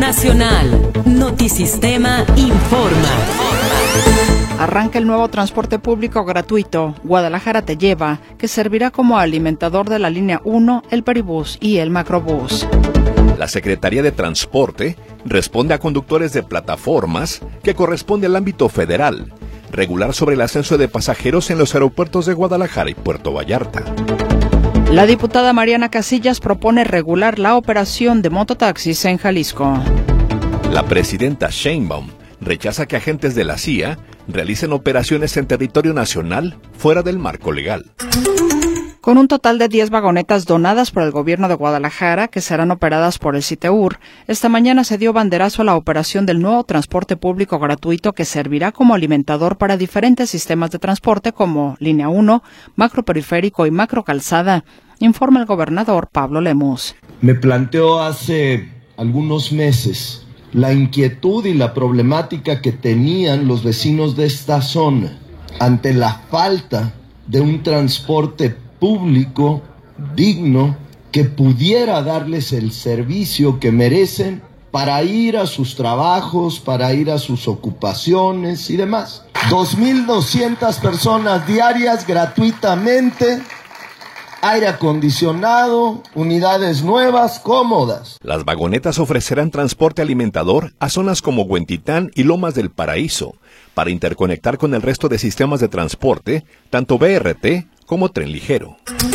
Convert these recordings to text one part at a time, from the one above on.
Nacional. Notisistema informa. Arranca el nuevo transporte público gratuito, Guadalajara Te Lleva, que servirá como alimentador de la línea 1, el Peribús y el Macrobús. La Secretaría de Transporte responde a conductores de plataformas que corresponde al ámbito federal, regular sobre el ascenso de pasajeros en los aeropuertos de Guadalajara y Puerto Vallarta. La diputada Mariana Casillas propone regular la operación de mototaxis en Jalisco. La presidenta Sheinbaum rechaza que agentes de la CIA realicen operaciones en territorio nacional fuera del marco legal. Con un total de 10 vagonetas donadas por el gobierno de Guadalajara, que serán operadas por el CITEUR, esta mañana se dio banderazo a la operación del nuevo transporte público gratuito que servirá como alimentador para diferentes sistemas de transporte como Línea 1, Macroperiférico y Macrocalzada, informa el gobernador Pablo Lemus. Me planteó hace algunos meses la inquietud y la problemática que tenían los vecinos de esta zona ante la falta de un transporte público digno que pudiera darles el servicio que merecen para ir a sus trabajos, para ir a sus ocupaciones y demás. 2,200 personas diarias gratuitamente, aire acondicionado, unidades nuevas, cómodas. Las vagonetas ofrecerán transporte alimentador a zonas como Huentitán y Lomas del Paraíso, para interconectar con el resto de sistemas de transporte, tanto BRT como tren ligero.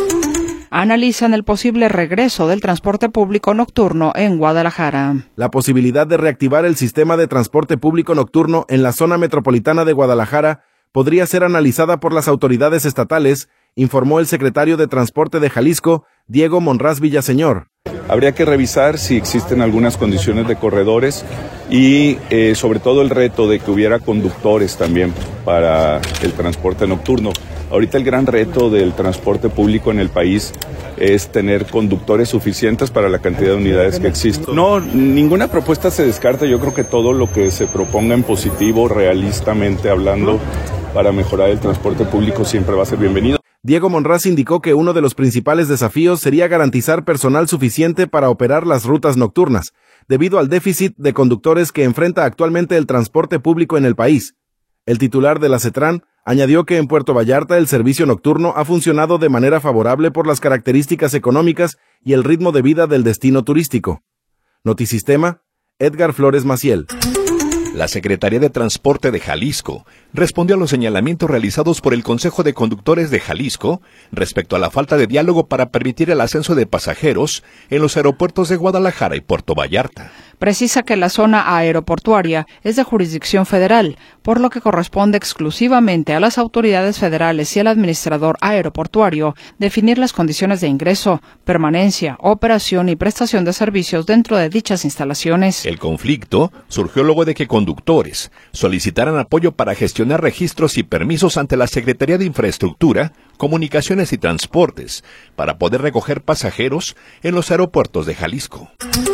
Analizan el posible regreso del transporte público nocturno en Guadalajara. La posibilidad de reactivar el sistema de transporte público nocturno en la zona metropolitana de Guadalajara podría ser analizada por las autoridades estatales, informó el secretario de Transporte de Jalisco, Diego Monraz Villaseñor. Habría que revisar si existen algunas condiciones de corredores y sobre todo el reto de que hubiera conductores también para el transporte nocturno. Ahorita el gran reto del transporte público en el país es tener conductores suficientes para la cantidad de unidades que existen. No, ninguna propuesta se descarta. Yo creo que todo lo que se proponga en positivo, realistamente hablando, para mejorar el transporte público siempre va a ser bienvenido. Diego Monraz indicó que uno de los principales desafíos sería garantizar personal suficiente para operar las rutas nocturnas, debido al déficit de conductores que enfrenta actualmente el transporte público en el país. El titular de la CETRAN añadió que en Puerto Vallarta el servicio nocturno ha funcionado de manera favorable por las características económicas y el ritmo de vida del destino turístico. Notisistema, Edgar Flores Maciel. La Secretaría de Transporte de Jalisco respondió a los señalamientos realizados por el Consejo de Conductores de Jalisco respecto a la falta de diálogo para permitir el ascenso de pasajeros en los aeropuertos de Guadalajara y Puerto Vallarta. Precisa que la zona aeroportuaria es de jurisdicción federal, por lo que corresponde exclusivamente a las autoridades federales y al administrador aeroportuario definir las condiciones de ingreso, permanencia, operación y prestación de servicios dentro de dichas instalaciones. El conflicto surgió luego de que conductores solicitaran apoyo para gestionar registros y permisos ante la Secretaría de Infraestructura, Comunicaciones y Transportes para poder recoger pasajeros en los aeropuertos de Jalisco.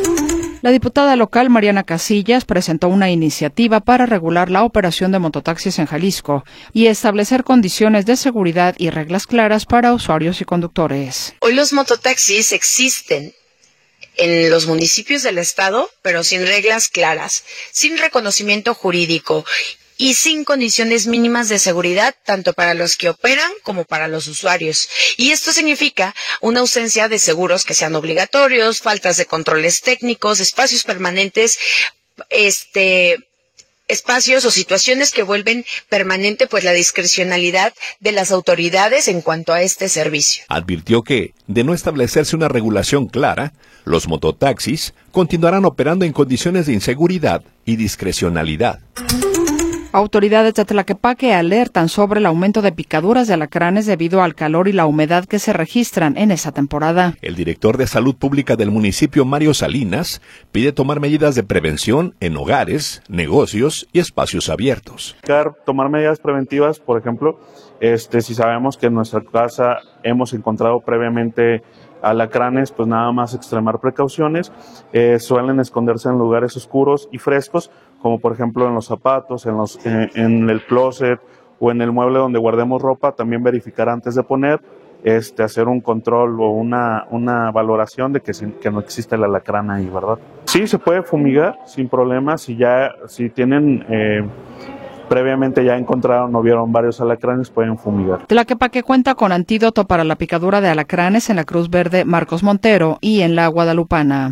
La diputada local Mariana Casillas presentó una iniciativa para regular la operación de mototaxis en Jalisco y establecer condiciones de seguridad y reglas claras para usuarios y conductores. Hoy los mototaxis existen en los municipios del estado, pero sin reglas claras, sin reconocimiento jurídico y sin condiciones mínimas de seguridad, tanto para los que operan como para los usuarios. Y esto significa una ausencia de seguros que sean obligatorios, faltas de controles técnicos, espacios permanentes, espacios o situaciones que vuelven permanente pues la discrecionalidad de las autoridades en cuanto a este servicio. Advirtió que, de no establecerse una regulación clara, los mototaxis continuarán operando en condiciones de inseguridad y discrecionalidad. Autoridades de Tlaquepaque alertan sobre el aumento de picaduras de alacranes debido al calor y la humedad que se registran en esa temporada. El director de Salud Pública del municipio, Mario Salinas, pide tomar medidas de prevención en hogares, negocios y espacios abiertos. Tomar medidas preventivas, por ejemplo, si sabemos que en nuestra casa hemos encontrado previamente alacranes, pues nada más extremar precauciones. Suelen esconderse en lugares oscuros y frescos, como por ejemplo en los zapatos, en el closet o en el mueble donde guardemos ropa. También verificar antes de poner, hacer un control o una valoración de que no existe el alacrán ahí, ¿verdad? Sí, se puede fumigar sin problemas si tienen previamente ya encontraron o vieron varios alacranes, pueden fumigar. Tlaquepaque cuenta con antídoto para la picadura de alacranes en la Cruz Verde Marcos Montero y en la Guadalupana.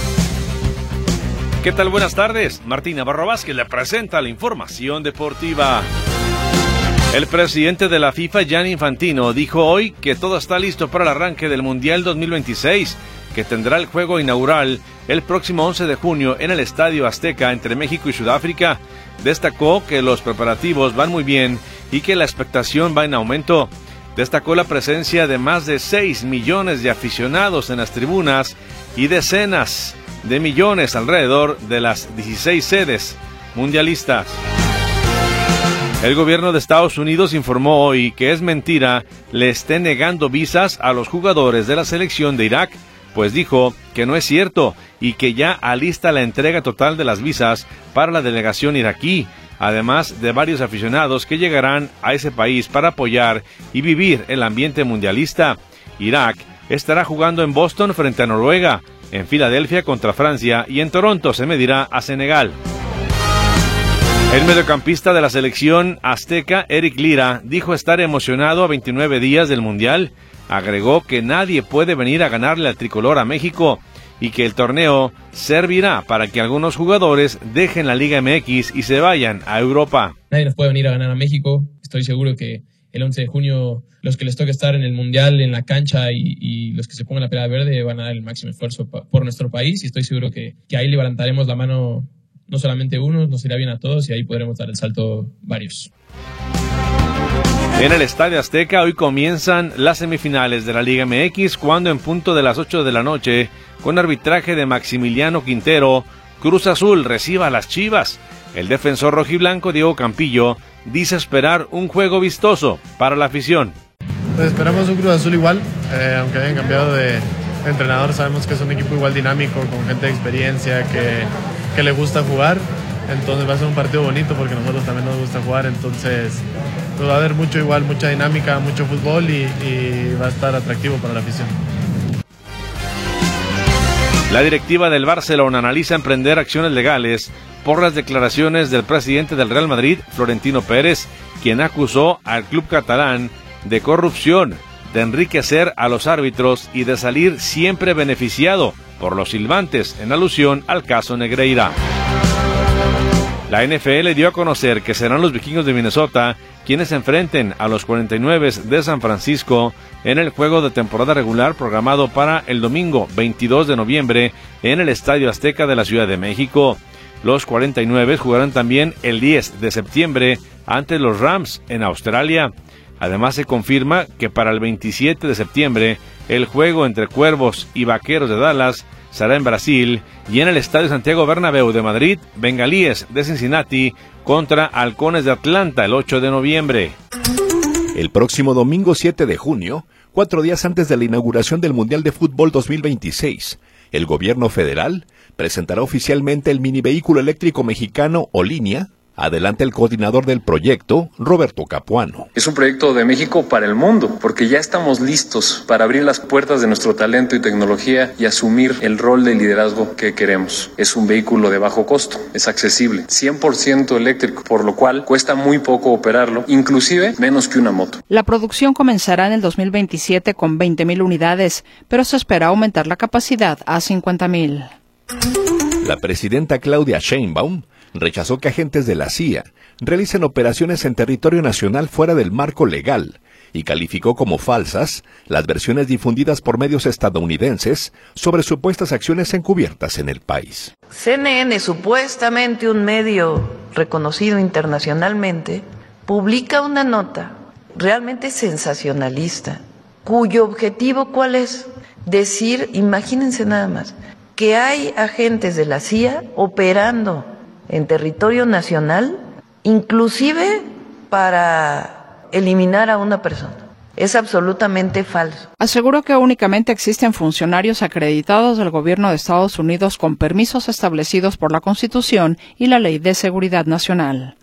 ¿Qué tal? Buenas tardes. Martín Navarro Vázquez le presenta la información deportiva. El presidente de la FIFA, Gianni Infantino, dijo hoy que todo está listo para el arranque del Mundial 2026, que tendrá el juego inaugural el próximo 11 de junio en el Estadio Azteca entre México y Sudáfrica. Destacó que los preparativos van muy bien y que la expectación va en aumento. Destacó la presencia de más de 6 millones de aficionados en las tribunas y decenas de millones alrededor de las 16 sedes mundialistas. El gobierno de Estados Unidos informó hoy que es mentira le esté negando visas a los jugadores de la selección de Irak, pues dijo que no es cierto y que ya alista la entrega total de las visas para la delegación iraquí, además de varios aficionados que llegarán a ese país para apoyar y vivir el ambiente mundialista. Irak estará jugando en Boston frente a Noruega, en Filadelfia contra Francia y en Toronto se medirá a Senegal. El mediocampista de la selección azteca, Eric Lira, dijo estar emocionado a 29 días del Mundial. Agregó que nadie puede venir a ganarle al tricolor a México y que el torneo servirá para que algunos jugadores dejen la Liga MX y se vayan a Europa. Nadie nos puede venir a ganar a México. Estoy seguro que el 11 de junio los que les toque estar en el Mundial, en la cancha y los que se pongan la playera verde van a dar el máximo esfuerzo por nuestro país y estoy seguro que ahí levantaremos la mano no solamente uno, nos irá bien a todos y ahí podremos dar el salto varios. En el Estadio Azteca hoy comienzan las semifinales de la Liga MX cuando en punto de las 8 de la noche, con arbitraje de Maximiliano Quintero, Cruz Azul reciba a las Chivas. El defensor rojiblanco Diego Campillo dice esperar un juego vistoso para la afición. Pues esperamos un Cruz Azul igual, aunque hayan cambiado de entrenador, sabemos que es un equipo igual dinámico, con gente de experiencia, que le gusta jugar, entonces va a ser un partido bonito porque a nosotros también nos gusta jugar, entonces pues va a haber mucha dinámica, mucho fútbol y va a estar atractivo para la afición. La directiva del Barcelona analiza emprender acciones legales por las declaraciones del presidente del Real Madrid, Florentino Pérez, quien acusó al club catalán de corrupción, de enriquecer a los árbitros y de salir siempre beneficiado por los silbantes, en alusión al caso Negreira. La NFL dio a conocer que serán los Vikingos de Minnesota quienes se enfrenten a los 49 de San Francisco en el juego de temporada regular programado para el domingo 22 de noviembre en el Estadio Azteca de la Ciudad de México. Los 49 jugarán también el 10 de septiembre ante los Rams en Australia. Además se confirma que para el 27 de septiembre el juego entre Cuervos y Vaqueros de Dallas será en Brasil y en el Estadio Santiago Bernabéu de Madrid, Bengalíes de Cincinnati contra Halcones de Atlanta el 8 de noviembre. El próximo domingo 7 de junio, 4 días antes de la inauguración del Mundial de Fútbol 2026, el gobierno federal presentará oficialmente el mini vehículo eléctrico mexicano Olinia. Adelante el coordinador del proyecto, Roberto Capuano. Es un proyecto de México para el mundo, porque ya estamos listos para abrir las puertas de nuestro talento y tecnología y asumir el rol de liderazgo que queremos. Es un vehículo de bajo costo, es accesible, 100% eléctrico, por lo cual cuesta muy poco operarlo, inclusive menos que una moto. La producción comenzará en el 2027 con 20,000 unidades, pero se espera aumentar la capacidad a 50,000. La presidenta Claudia Sheinbaum rechazó que agentes de la CIA realicen operaciones en territorio nacional fuera del marco legal y calificó como falsas las versiones difundidas por medios estadounidenses sobre supuestas acciones encubiertas en el país. CNN, supuestamente un medio reconocido internacionalmente, publica una nota realmente sensacionalista, cuyo objetivo ¿cuál es? Decir, imagínense nada más, que hay agentes de la CIA operando en territorio nacional, inclusive para eliminar a una persona. Es absolutamente falso. Aseguró que únicamente existen funcionarios acreditados del gobierno de Estados Unidos con permisos establecidos por la Constitución y la Ley de Seguridad Nacional.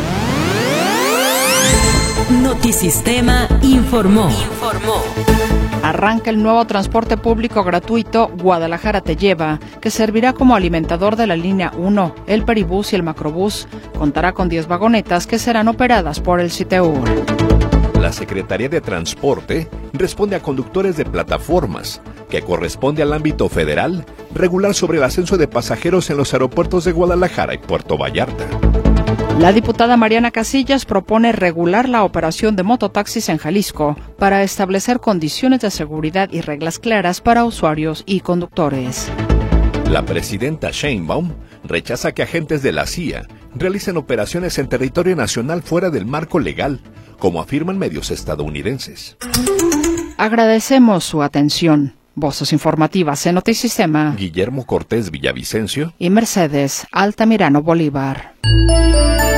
Notisistema informó. Arranca el nuevo transporte público gratuito Guadalajara Te Lleva, que servirá como alimentador de la línea 1, el Peribús y el Macrobús. Contará con 10 vagonetas que serán operadas por el CITEUR. La Secretaría de Transporte responde a conductores de plataformas, que corresponde al ámbito federal, regular sobre el ascenso de pasajeros en los aeropuertos de Guadalajara y Puerto Vallarta. La diputada Mariana Casillas propone regular la operación de mototaxis en Jalisco para establecer condiciones de seguridad y reglas claras para usuarios y conductores. La presidenta Sheinbaum rechaza que agentes de la CIA realicen operaciones en territorio nacional fuera del marco legal, como afirman medios estadounidenses. Agradecemos su atención. Voces informativas en Notisistema. Guillermo Cortés Villavicencio y Mercedes Altamirano Bolívar.